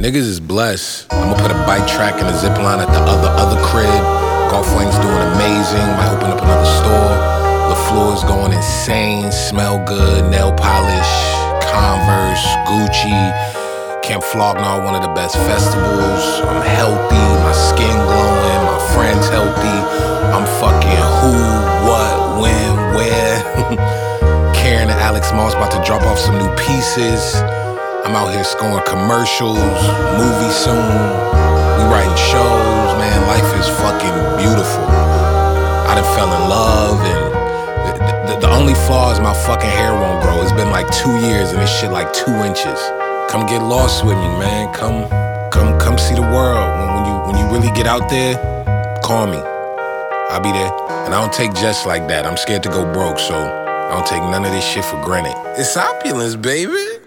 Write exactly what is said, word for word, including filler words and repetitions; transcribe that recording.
Niggas is blessed. I'ma put a bike track and a zip line at the other other crib. Golf Wang's doing amazing. Might open up another store. The floor is going insane. Smell good. Nail polish. Converse. Gucci. Camp Flognar, one of the best festivals. I'm healthy. My skin glowing. My friends healthy. I'm fucking who, what, when, where. Karen and Alex Moss about to drop off some new pieces. I'm out here scoring commercials, movies soon. We writing shows, man. Life is fucking beautiful. I done fell in love, and the, the, the only flaw is my fucking hair won't grow. It's been like two years, and this shit like two inches. Come get lost with me, man. Come, come, come see the world. When, when you when you really get out there, call me. I'll be there. And I don't take jets like that. I'm scared to go broke, so I don't take none of this shit for granted. It's opulence, baby.